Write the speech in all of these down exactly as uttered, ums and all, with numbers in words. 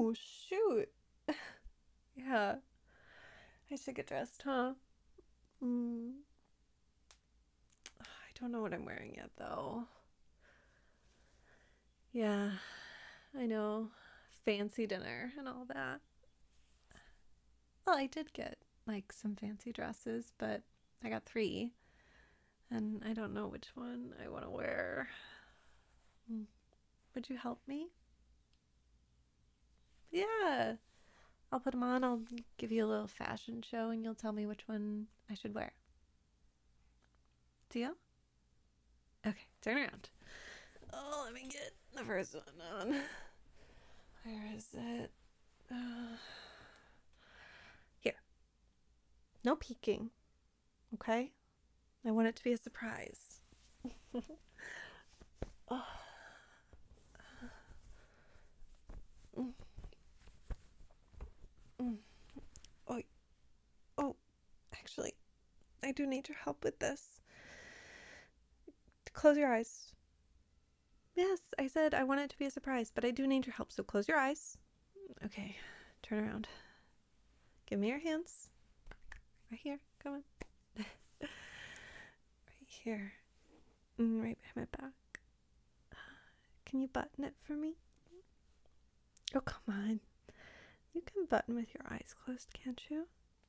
Oh, shoot. Yeah. I should get dressed, huh? Mm. I don't know what I'm wearing yet, though. Yeah, I know. Fancy dinner and all that. Well, I did get, like, some fancy dresses, but I got three. And I don't know which one I want to wear. Would you help me? Yeah. I'll put them on. I'll give you a little fashion show and you'll tell me which one I should wear. Deal? Okay, turn around. Oh, let me get the first one on. Where is it? Uh, here. No peeking. Okay? I want it to be a surprise. Oh. Mm. Mm. Oh. Oh, actually, I do need your help with this. Close your eyes. Yes, I said I want it to be a surprise, but I do need your help, so close your eyes. Okay, turn around. Give me your hands. Right here, come on. Right here. Right behind my back. Can you button it for me? Oh, come on. You can button with your eyes closed, can't you?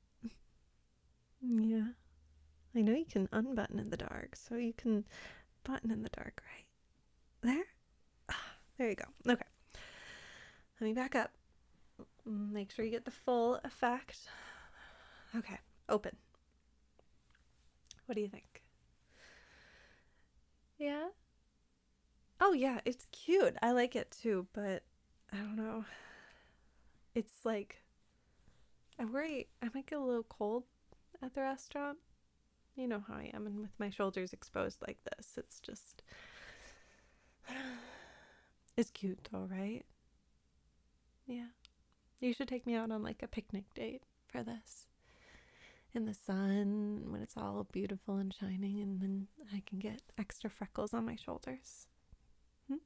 Yeah. I know you can unbutton in the dark, so you can button in the dark, right? There? Ah, there you go. Okay. Let me back up. Make sure you get the full effect. Okay. Open. What do you think? Yeah? Oh, yeah. It's cute. I like it too, but I don't know. It's like, I worry I might get a little cold at the restaurant. You know how I am, and with my shoulders exposed like this, it's just... It's cute though, right? Yeah. You should take me out on like a picnic date for this. In the sun, when it's all beautiful and shining, and then I can get extra freckles on my shoulders. Hmm?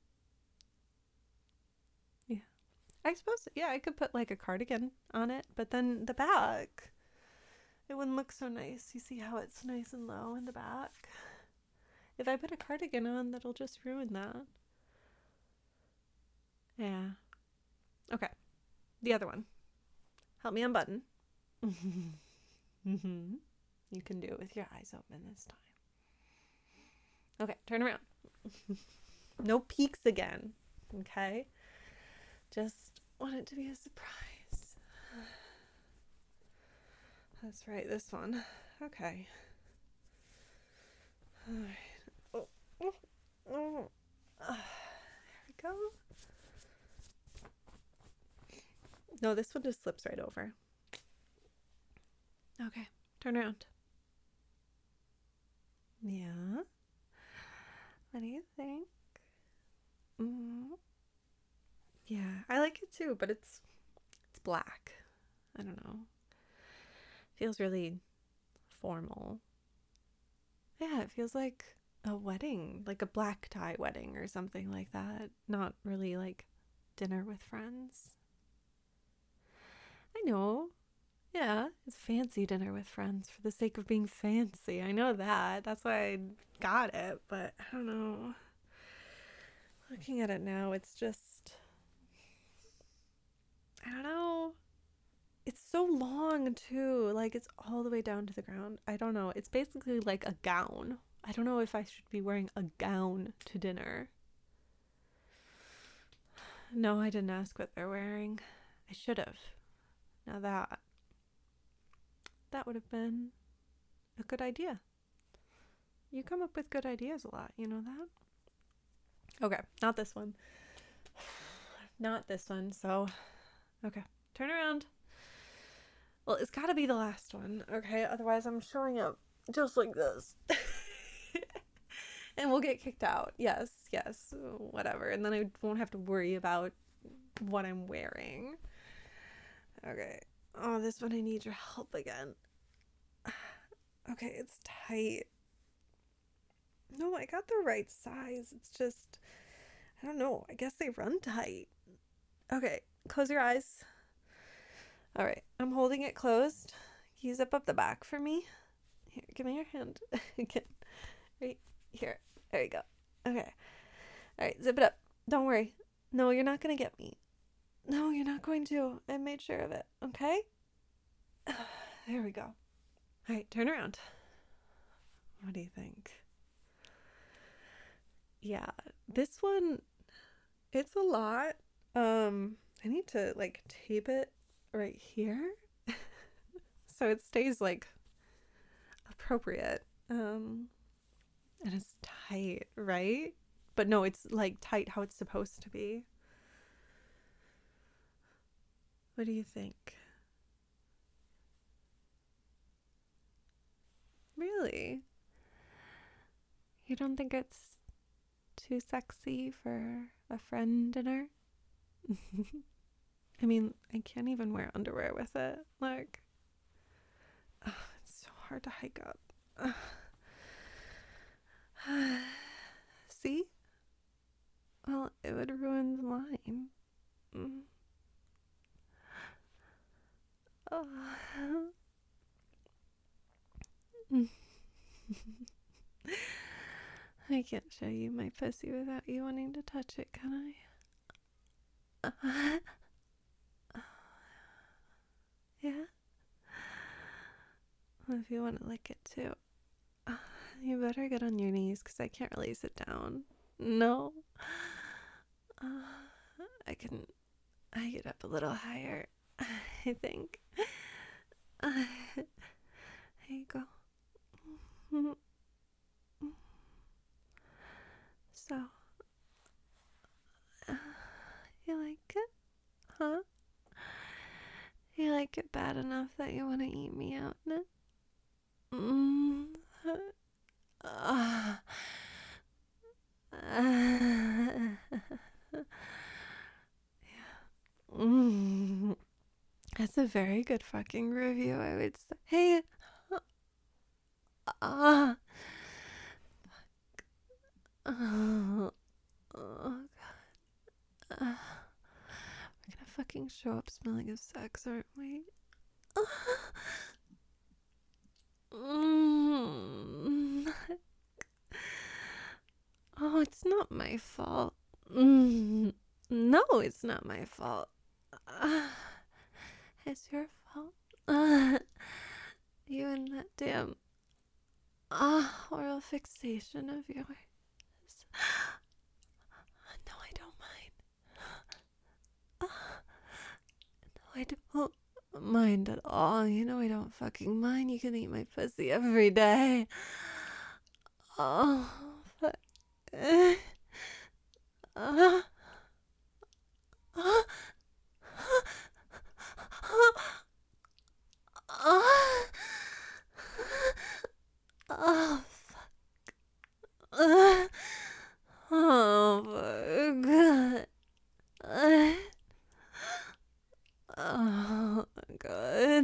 Yeah. I suppose, yeah, I could put like a cardigan on it, but then the back, it wouldn't look so nice. You see how it's nice and low in the back? If I put a cardigan on, that'll just ruin that. Yeah. Okay. The other one. Help me unbutton. Mm-hmm. You can do it with your eyes open this time. Okay, turn around. No peeks again. Okay? Just want it to be a surprise. That's right, this one. Okay. All right. Oh, oh, oh. Uh, there we go. No, this one just slips right over. Okay, turn around. Yeah. What do you think? Mm-hmm. Yeah, I like it too, but it's it's black. I don't know. Feels really formal. Yeah, it feels like a wedding, like a black tie wedding or something like that. Not really like dinner with friends. I know. Yeah, it's fancy dinner with friends for the sake of being fancy. I know that. That's why I got it, but I don't know. Looking at it now, it's just... I don't know. It's so long, too. Like, it's all the way down to the ground. I don't know. It's basically like a gown. I don't know if I should be wearing a gown to dinner. No, I didn't ask what they're wearing. I should have. Now that... That would have been a good idea. You come up with good ideas a lot, you know that? Okay, not this one. Not this one, so... Okay, turn around. Well, it's gotta be the last one, okay? Otherwise I'm showing up just like this. And we'll get kicked out. Yes, yes, whatever. And then I won't have to worry about what I'm wearing. Okay. Oh, this one I need your help again. Okay, it's tight. No, I got the right size. It's just, I don't know. I guess they run tight. Okay, Close your eyes. All right, I'm holding it closed. Can you zip up the back for me? Here, give me your hand. Again. Right here. There you go. Okay. All right, zip it up. Don't worry. No, you're not going to get me. No, you're not going to. I made sure of it. Okay? There we go. All right, turn around. What do you think? Yeah, this one, it's a lot. Um, I need to like tape it right here so it stays like appropriate. Um, and it's tight, right? But no, it's like tight how it's supposed to be. What do you think? Really? You don't think it's too sexy for a friend dinner? I mean, I can't even wear underwear with it. Like, oh, it's so hard to hike up. See? Well, it would ruin the line. Mm. Oh. I can't show you my pussy without you wanting to touch it, can I? Uh, yeah? Well, if you want to lick it too, uh, you better get on your knees because I can't really sit down. No. Uh, I can I get up a little higher, I think. Uh, there you go. So, uh, you like it? Huh? You like it bad enough that you want to eat me out now? Mm. Uh, uh, yeah. Mm. That's a very good fucking review, I would say. Hey. Ah. Uh, oh, oh, God. Uh, we're gonna fucking show up smelling of sex, aren't we? Uh, mm. Oh, it's not my fault. Mm. No, it's not my fault. Uh, it's your fault. Uh, you and that damn uh, oral fixation of yours. No, I don't mind. Uh, no, I don't mind at all. You know I don't fucking mind. You can eat my pussy every day. Oh, fuck. Uh, uh, uh, uh, oh, fuck. Uh, oh, fuck. Uh, oh, God.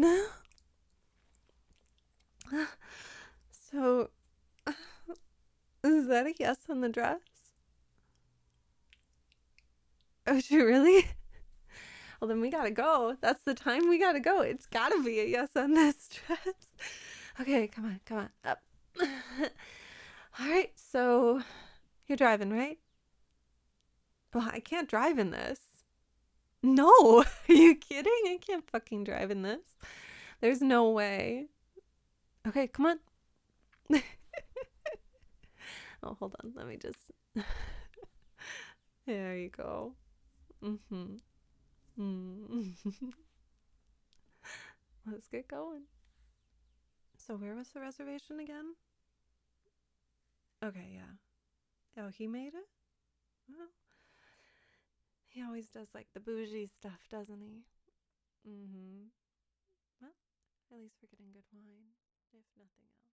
So, is that a yes on the dress? Oh, she really? Well, then we gotta go. That's the time we gotta go. It's gotta be a yes on this dress. Okay, come on, come on, up. All right, so you're driving, right? Well, I can't drive in this. No, are you kidding? I can't fucking drive in this. There's no way. Okay, come on. Oh, hold on. Let me just. There you go. Mm-hmm. Mm. Let's get going. So where was the reservation again? Okay, yeah. Oh, he made it? Well, he always does like the bougie stuff, doesn't he? Mm-hmm. Well, at least we're getting good wine, if nothing else.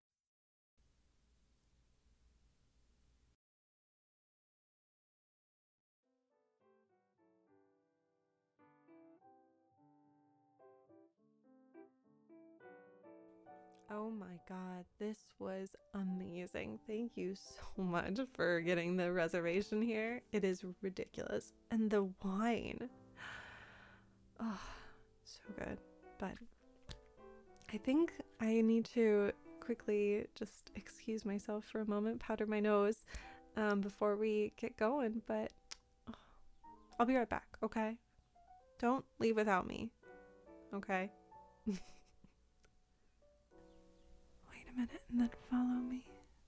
Oh my God, this was amazing. Thank you so much for getting the reservation here. It is ridiculous. And the wine. Oh, so good. But I think I need to quickly just excuse myself for a moment, powder my nose um, before we get going. But oh, I'll be right back, okay? Don't leave without me, okay? Wait a minute and then follow me.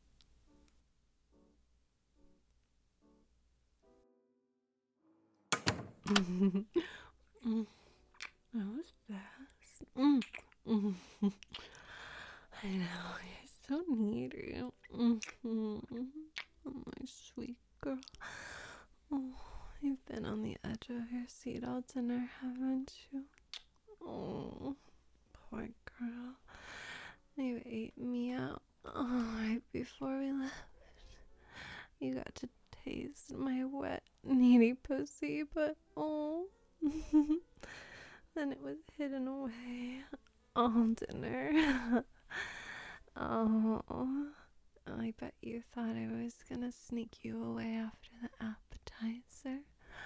mm, that was fast. Mm, mm. I know, you're so needy. Mm-hmm. Oh, my sweet girl. Oh, you've been on the edge of your seat all dinner, haven't you? Oh, poor girl. You ate me out oh, right before we left. You got to taste my wet, needy pussy, but oh, then it was hidden away all dinner. Oh, I bet you thought I was gonna sneak you away after the appetizer.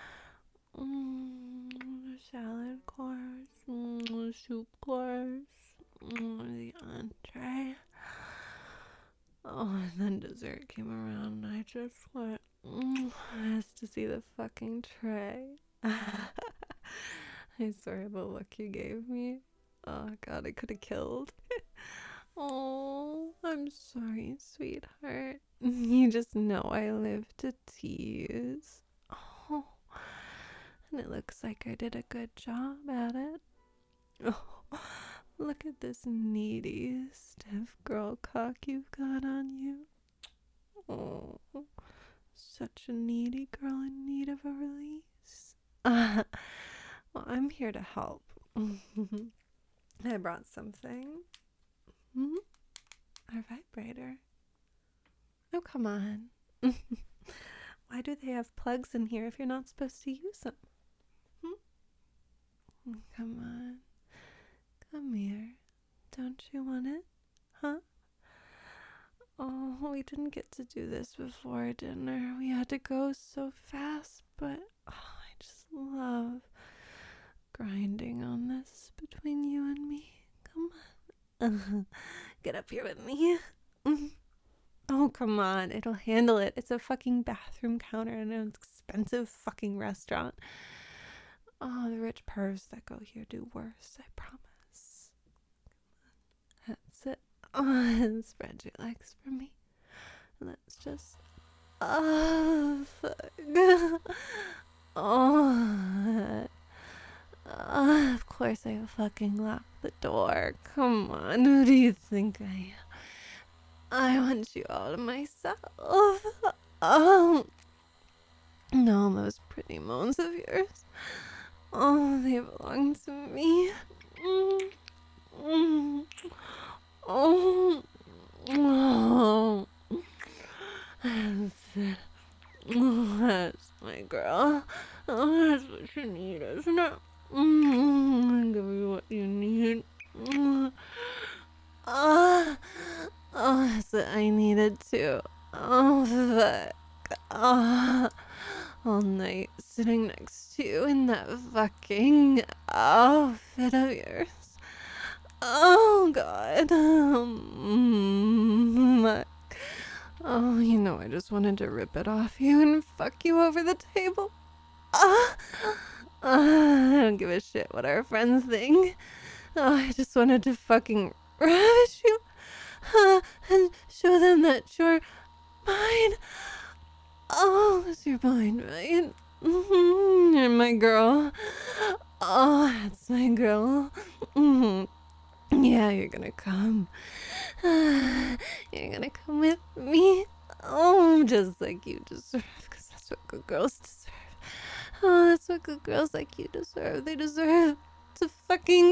Mm, the salad course, mm, the soup course, mm, the entree. Oh, and then dessert came around and I just went, mm, just to see the fucking tray. I swear the look you gave me. Oh god, I could have killed. Oh, I'm sorry, sweetheart. You just know I live to tease. Oh, and it looks like I did a good job at it. Oh, look at this needy, stiff girl cock you've got on you. Oh, such a needy girl in need of a release. Uh, well, I'm here to help. I brought something. Hmm? Our vibrator. Oh, come on. Why do they have plugs in here if you're not supposed to use them? Hmm? Come on. Come here. Don't you want it? Huh? Oh, we didn't get to do this before dinner. We had to go so fast, but oh, I just love grinding on this between you and me. Come on. Uh, get up here with me. Oh, come on. It'll handle it. It's a fucking bathroom counter in an expensive fucking restaurant. Oh, the rich pervs that go here do worse, I promise. That's it. Oh, and spread your legs for me. Let's just... Oh, fuck. Oh... Uh, of course I fucking locked the door. Come on, who do you think I am? I want you all to myself. Oh, no, those pretty moans of yours. Oh, they belong to me. Mm, mm, oh, oh, that's it. Oh, that's my girl. Oh, that's what you need, isn't it? Mm, give you what you need. Mm. Oh, oh, that's what I needed too. Oh, fuck. Oh, all night sitting next to you in that fucking outfit of yours. Oh, God. Um, oh, you know, I just wanted to rip it off you and fuck you over the table. Ah. Uh, I don't give a shit what our friends think. Oh, I just wanted to fucking ravish you uh, and show them that you're mine. Oh, it's your mine, right? Mm-hmm. You're my girl. Oh, that's my girl. Mm-hmm. Yeah, you're gonna come. Uh, you're gonna come with me. Oh, just like you deserve, because that's what good girls deserve. Oh, that's what good girls like you deserve. They deserve to fucking...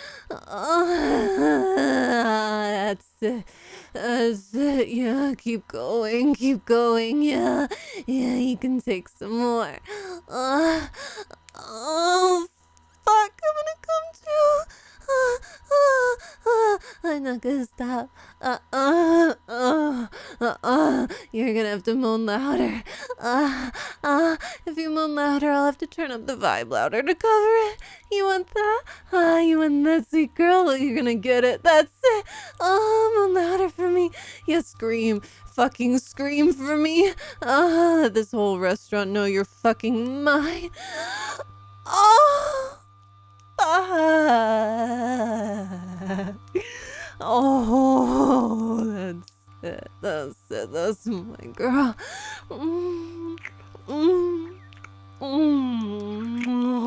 Oh, that's it. That's it. Yeah, keep going. Keep going. Yeah. Yeah, you can take some more. Uh, oh, fuck. I'm gonna come too. Uh, uh, uh, I'm not gonna stop. Uh, uh, uh, uh, uh, you're gonna have to moan louder. Uh, uh, Ah, uh, if you moan louder, I'll have to turn up the vibe louder to cover it. You want that? Ah, uh, you want that, sweet girl? Well, you're gonna get it. That's it. Oh, moan louder for me. Yeah, scream. Fucking scream for me. Ah, uh, let this whole restaurant know you're fucking mine. Oh. Ah. Oh, that's it. That's it. That's my girl. Mm, mm, mm, mm,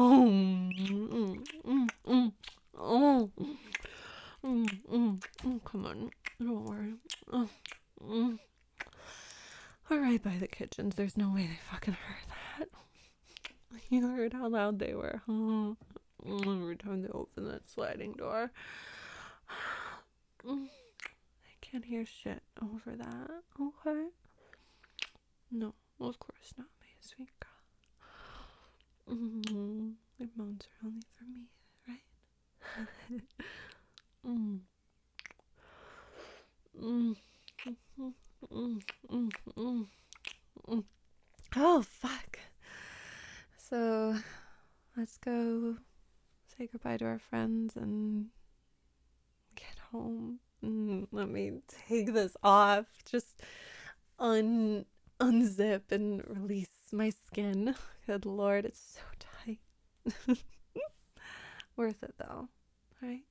mm, mm, oh, mm, mm, mm, come on. Don't worry. Oh, mm. We're right by the kitchens. There's no way they fucking heard that. You heard how loud they were. Huh? Every time they open that sliding door. I can't hear shit over that, okay? No, of course not, my sweet girl. Mm-hmm. My moans are only for me, right? mm. Mm. Mm. Mm. Mm. Mm. Mm. Oh, fuck. So, let's go say goodbye to our friends and get home. Mm, let me take this off. Just un unzip and release my skin. Good Lord, it's so tight. Worth it though, right?